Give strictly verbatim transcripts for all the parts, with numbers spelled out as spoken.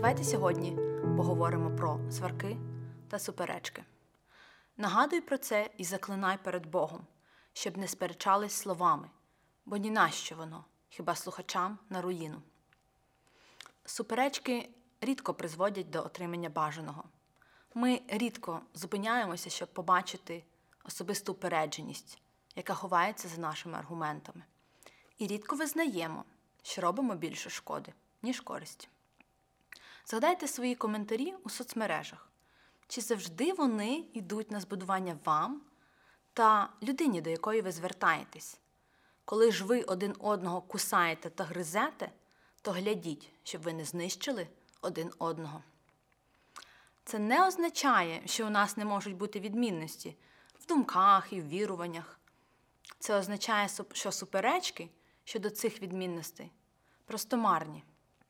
Давайте сьогодні поговоримо про сварки та суперечки. Нагадуй про це і заклинай перед Богом, щоб не сперечались словами, бо ні на що воно, хіба слухачам на руїну. Суперечки рідко призводять до отримання бажаного. Ми рідко зупиняємося, щоб побачити особисту упередженість, яка ховається за нашими аргументами. І рідко визнаємо, що робимо більше шкоди, ніж користі. Згадайте свої коментарі у соцмережах. Чи завжди вони йдуть на збудування вам та людині, до якої ви звертаєтесь? Коли ж ви один одного кусаєте та гризете, то глядіть, щоб ви не знищили один одного. Це не означає, що у нас не можуть бути відмінності в думках і в віруваннях. Це означає, що суперечки щодо цих відмінностей просто марні.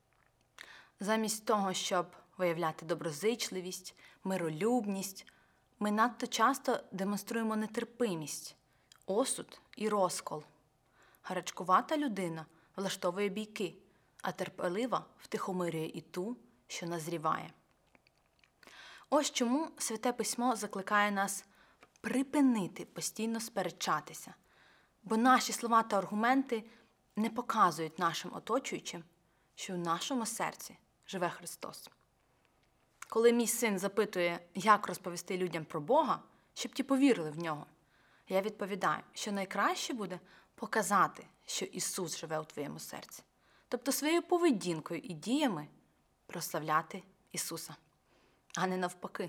Замість того, щоб виявляти доброзичливість, миролюбність, ми надто часто демонструємо нетерпимість, осуд і розкол. Гарячкувата людина влаштовує бійки, а терпелива втихомирює і ту, що назріває. Ось чому Святе Письмо закликає нас припинити постійно сперечатися, бо наші слова та аргументи не показують нашим оточуючим, що в нашому серці живе Христос. Коли мій син запитує, як розповісти людям про Бога, щоб ті повірили в нього, я відповідаю, що найкраще буде показати, що Ісус живе у твоєму серці. Тобто своєю поведінкою і діями прославляти Ісуса, а не навпаки.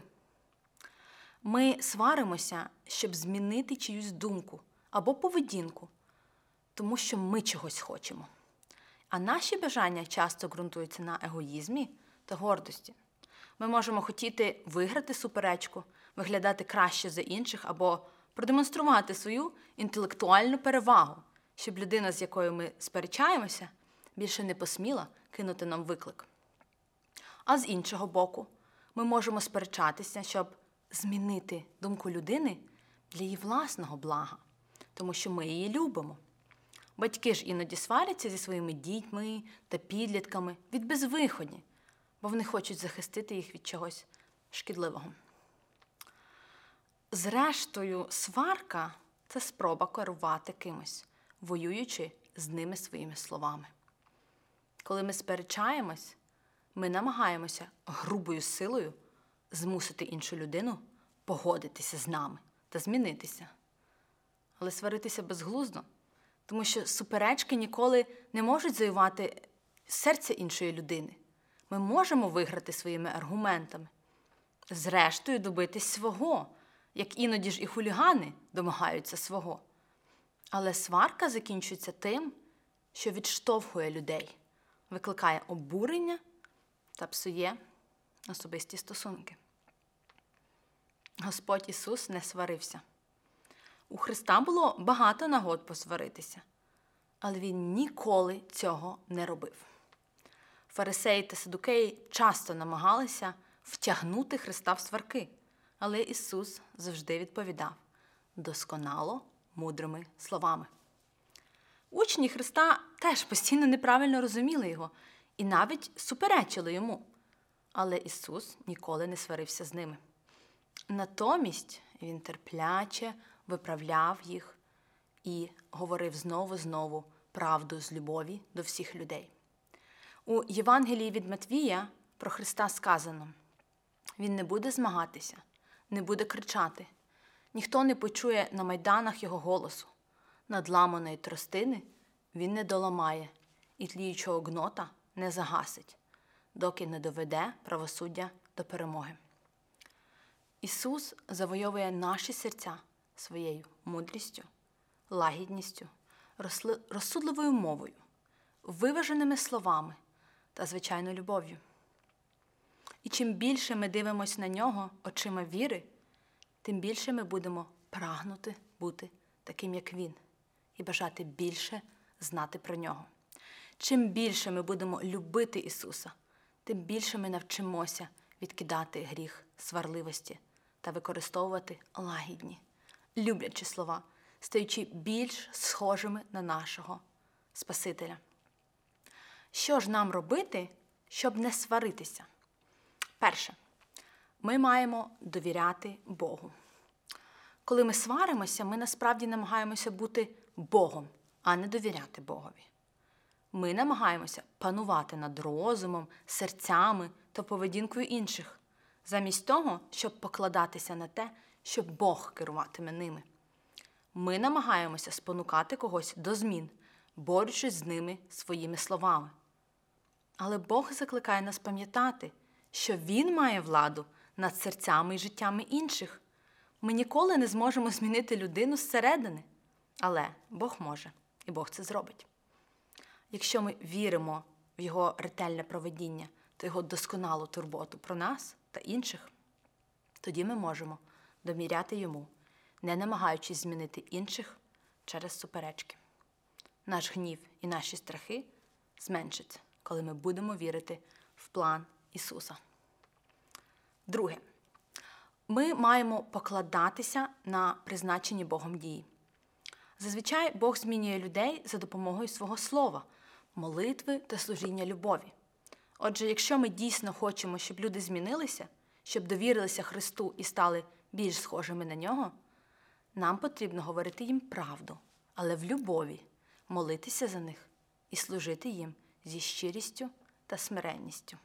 Ми сваримося, щоб змінити чиюсь думку або поведінку, тому що ми чогось хочемо. А наші бажання часто ґрунтуються на егоїзмі та гордості. Ми можемо хотіти виграти суперечку, виглядати краще за інших або продемонструвати свою інтелектуальну перевагу, щоб людина, з якою ми сперечаємося, більше не посміла кинути нам виклик. А з іншого боку, ми можемо сперечатися, щоб змінити думку людини для її власного блага, тому що ми її любимо. Батьки ж іноді сваряться зі своїми дітьми та підлітками від безвиході, бо вони хочуть захистити їх від чогось шкідливого. Зрештою, сварка – це спроба керувати кимось, воюючи з ними своїми словами. Коли ми сперечаємось, ми намагаємося грубою силою змусити іншу людину погодитися з нами та змінитися. Але сваритися безглуздо, тому що суперечки ніколи не можуть завоювати серце іншої людини. Ми можемо виграти своїми аргументами, зрештою добитись свого, як іноді ж і хулігани домагаються свого. Але сварка закінчується тим, що відштовхує людей, викликає обурення та псує особисті стосунки. Господь Ісус не сварився. У Христа було багато нагод посваритися, але Він ніколи цього не робив. Фарисеї та садукеї часто намагалися втягнути Христа в сварки, але Ісус завжди відповідав досконало мудрими словами. Учні Христа теж постійно неправильно розуміли Його і навіть суперечили Йому, але Ісус ніколи не сварився з ними. Натомість Він терпляче виправляв їх і говорив знову-знову правду з любові до всіх людей. У Євангелії від Матвія про Христа сказано: Він не буде змагатися, не буде кричати, ніхто не почує на майданах Його голосу, надламаної тростини Він не доламає і тліючого гнота не загасить, доки не доведе правосуддя до перемоги. Ісус завойовує наші серця своєю мудрістю, лагідністю, розсудливою мовою, виваженими словами та, звичайно, любов'ю. І чим більше ми дивимося на Нього очима віри, тим більше ми будемо прагнути бути таким, як Він, і бажати більше знати про Нього. Чим більше ми будемо любити Ісуса, тим більше ми навчимося відкидати гріх сварливості та використовувати лагідні, люблячі слова, стаючи більш схожими на нашого Спасителя. Що ж нам робити, щоб не сваритися? Перше. Ми маємо довіряти Богу. Коли ми сваримося, ми насправді намагаємося бути Богом, а не довіряти Богові. Ми намагаємося панувати над розумом, серцями та поведінкою інших, замість того, щоб покладатися на те, що Бог керуватиме ними. Ми намагаємося спонукати когось до змін, борючись з ними своїми словами. Але Бог закликає нас пам'ятати, що Він має владу над серцями і життями інших. Ми ніколи не зможемо змінити людину зсередини, але Бог може, і Бог це зробить. Якщо ми віримо в Його ретельне провидіння та Його досконалу турботу про нас та інших, тоді ми можемо довіряти Йому, не намагаючись змінити інших через суперечки. Наш гнів і наші страхи зменшаться, коли ми будемо вірити в план Ісуса. Друге. Ми маємо покладатися на призначені Богом дії. Зазвичай Бог змінює людей за допомогою свого слова, молитви та служіння любові. Отже, якщо ми дійсно хочемо, щоб люди змінилися, щоб довірилися Христу і стали більш схожими на Нього, нам потрібно говорити їм правду, але в любові, молитися за них і служити їм зі щирістю та смиренністю.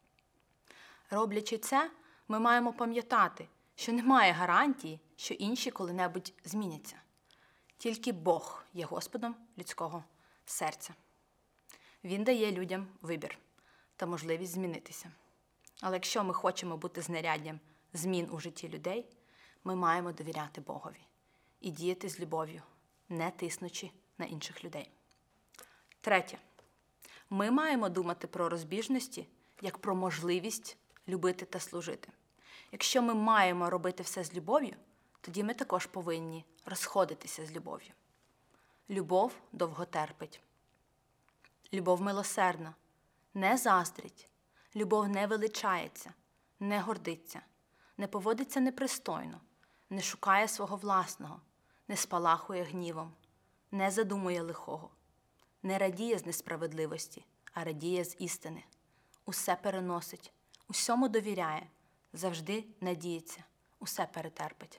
Роблячи це, ми маємо пам'ятати, що немає гарантії, що інші коли-небудь зміняться. Тільки Бог є Господом людського серця. Він дає людям вибір та можливість змінитися. Але якщо ми хочемо бути знаряддям змін у житті людей, ми маємо довіряти Богові і діяти з любов'ю, не тиснучи на інших людей. Третє. Ми маємо думати про розбіжності як про можливість любити та служити. Якщо ми маємо робити все з любов'ю, тоді ми також повинні розходитися з любов'ю. Любов довго терпить. Любов милосердна, не заздрить. Любов не величається, не гордиться, не поводиться непристойно, не шукає свого власного, не спалахує гнівом, не задумує лихого, не радіє з несправедливості, а радіє з істини. Усе переносить, усьому довіряє, завжди надіється, усе перетерпить.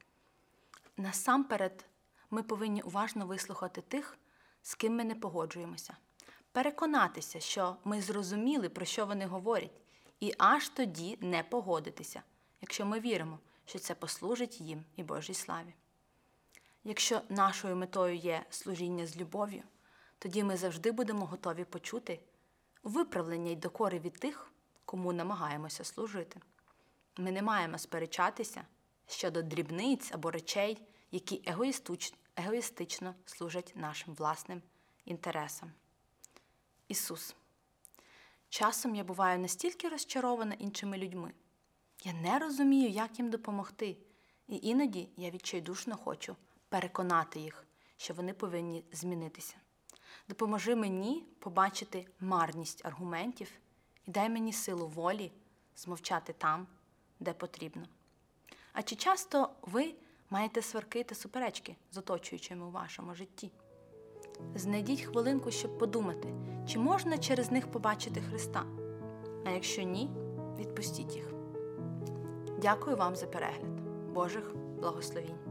Насамперед, ми повинні уважно вислухати тих, з ким ми не погоджуємося. Переконатися, що ми зрозуміли, про що вони говорять, і аж тоді не погодитися, якщо ми віримо, що це послужить їм і Божій славі. Якщо нашою метою є служіння з любов'ю, тоді ми завжди будемо готові почути виправлення й докори від тих, кому намагаємося служити. Ми не маємо сперечатися щодо дрібниць або речей, які егоїстично служать нашим власним інтересам. Ісус. Часом я буваю настільки розчарована іншими людьми. Я не розумію, як їм допомогти. І іноді я відчайдушно хочу переконати їх, що вони повинні змінитися. Допоможи мені побачити марність аргументів і дай мені силу волі змовчати там, де потрібно. А чи часто ви маєте сварки та суперечки з оточуючими у вашому житті? Знайдіть хвилинку, щоб подумати, чи можна через них побачити Христа. А якщо ні, відпустіть їх. Дякую вам за перегляд. Божих благословінь.